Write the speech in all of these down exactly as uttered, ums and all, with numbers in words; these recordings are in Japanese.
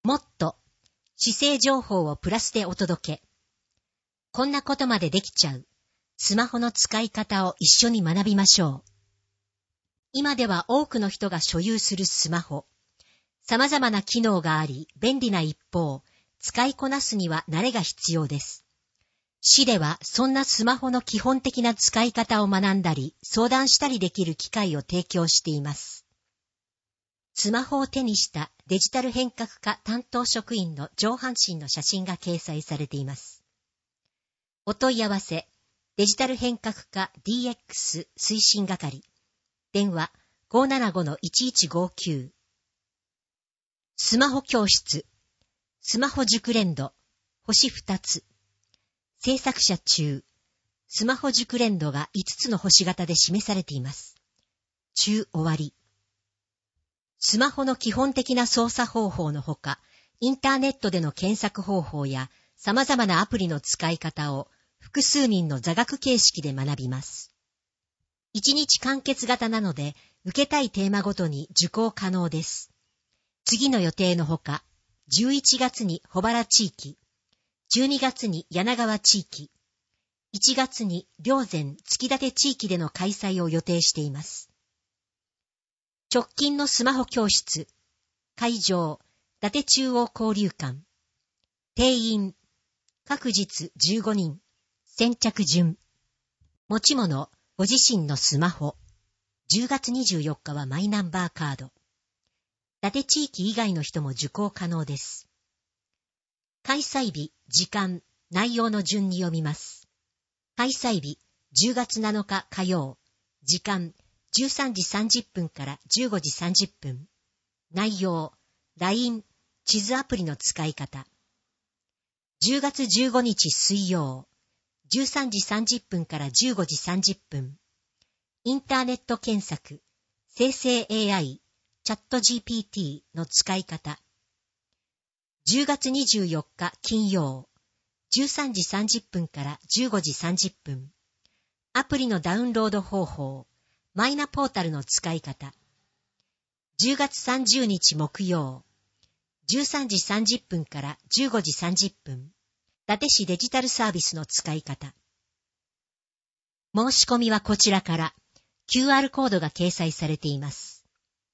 もっと姿勢情報をプラスでお届け。こんなことまでできちゃう。スマホの使い方を一緒に学びましょう。今では多くの人が所有するスマホ。様々な機能があり、便利な一方、使いこなすには慣れが必要です。市ではそんなスマホの基本的な使い方を学んだり、相談したりできる機会を提供しています。スマホを手にしたデジタル変革課担当職員の上半身の写真が掲載されています。お問い合わせ、デジタル変革課 ディーエックス 推進係。電話 ごーななごのいちいちごきゅう。スマホ教室、スマホ熟練度、星ふたつ。制作者中、スマホ熟練度がいつつの星型で示されています。中終わり。スマホの基本的な操作方法のほか、インターネットでの検索方法や様々なアプリの使い方を複数人の座学形式で学びます。いちにち完結型なので、受けたいテーマごとに受講可能です。次の予定のほか、じゅういちがつに保原地域、じゅうにがつに柳川地域、いちがつに霊山月立地域での開催を予定しています。直近のスマホ教室、会場、伊達中央交流館、定員、各日じゅうごにん、先着順、持ち物、ご自身のスマホ、じゅうがつにじゅうよっかはマイナンバーカード、伊達地域以外の人も受講可能です。開催日、時間、内容の順に読みます。開催日、じゅうがつなのか火曜、時間、じゅうさんじさんじゅっぷんからじゅうごじさんじゅっぷん。内容、ライン、地図アプリの使い方。じゅうがつじゅうごにち水曜、じゅうさんじさんじゅっぷんからじゅうごじさんじゅっぷん。インターネット検索、生成 エーアイ、チャット ジーピーティー の使い方。じゅうがつにじゅうよっか金曜、じゅうさんじさんじゅっぷんからじゅうごじさんじゅっぷん。アプリのダウンロード方法。マイナポータルの使い方。じゅうがつさんじゅうにち木曜、じゅうさんじさんじゅっぷんからじゅうごじさんじゅっぷん。伊達市デジタルサービスの使い方。申し込みはこちらから キューアール コードが掲載されています。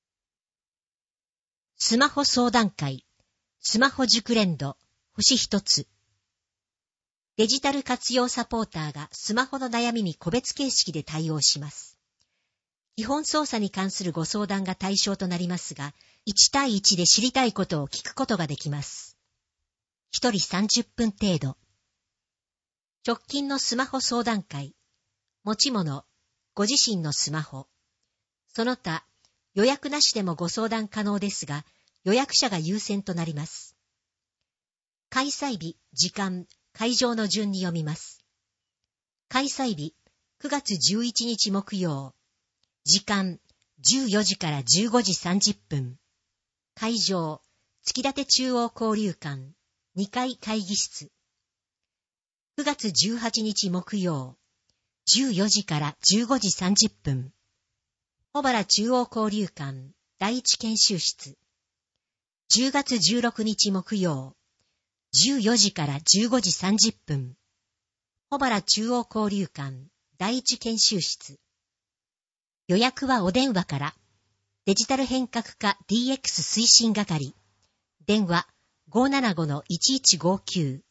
スマホ相談会、スマホ熟練度、星一つ。デジタル活用サポーターがスマホの悩みに個別形式で対応します。基本操作に関するご相談が対象となりますが、いちたいいちで知りたいことを聞くことができます。ひとりさんじゅっぷん程度。直近のスマホ相談会、持ち物、ご自身のスマホ。その他、予約なしでもご相談可能ですが、予約者が優先となります。開催日、時間、会場の順に読みます。開催日、くがつじゅういちにち木曜。時間、じゅうよじからじゅうごじさんじゅっぷん。会場、月立中央交流館、にかい会議室。くがつじゅうはちにち木曜、じゅうよじからじゅうごじさんじゅっぷん。保原中央交流館、第一研修室。じゅうがつじゅうろくにち木曜、じゅうよじからじゅうごじさんじゅっぷん。保原中央交流館、第一研修室。予約はお電話から。デジタル変革課 ディーエックス 推進係。電話 ごーななごのいちいちごきゅう。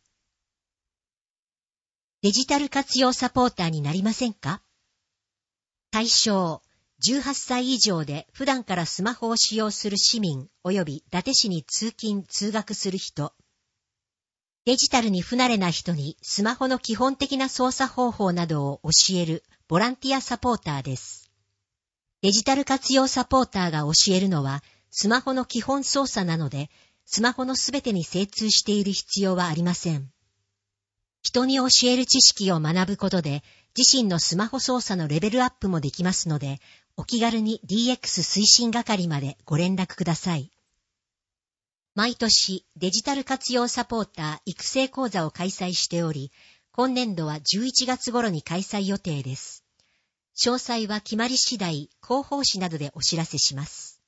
デジタル活用サポーターになりませんか？対象、じゅうはっさい以上で普段からスマホを使用する市民及び伊達市に通勤・通学する人。デジタルに不慣れな人にスマホの基本的な操作方法などを教えるボランティアサポーターです。デジタル活用サポーターが教えるのはスマホの基本操作なので、スマホのすべてに精通している必要はありません。人に教える知識を学ぶことで、自身のスマホ操作のレベルアップもできますので、お気軽に ディーエックス 推進係までご連絡ください。毎年デジタル活用サポーター育成講座を開催しており、今年度はじゅういちがつ頃に開催予定です。詳細は決まり次第、広報誌などでお知らせします。